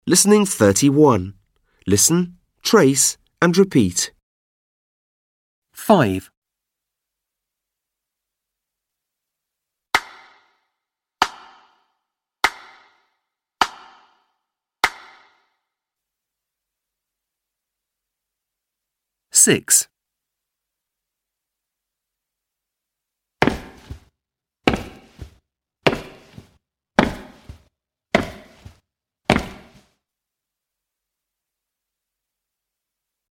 Listening 31. Listen, trace and repeat. 5. 6.